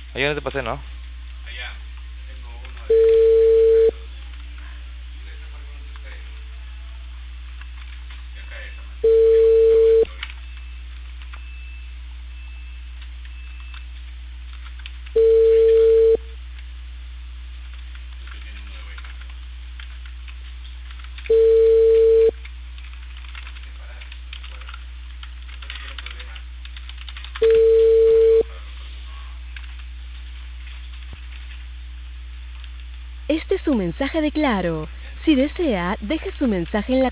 Ayer no te pasé, ¿no? Allá, tengo uno de esta marca no te sé. Y acá esta marca. Acabo de decirlo ahorita. Ahorita pasa. Este tiene uno de Baikando. Tiene parar, recuerda. Después tiene problemas. Para resolver. Este es su mensaje de Claro. Mañana. Si desea, deje su mensaje en la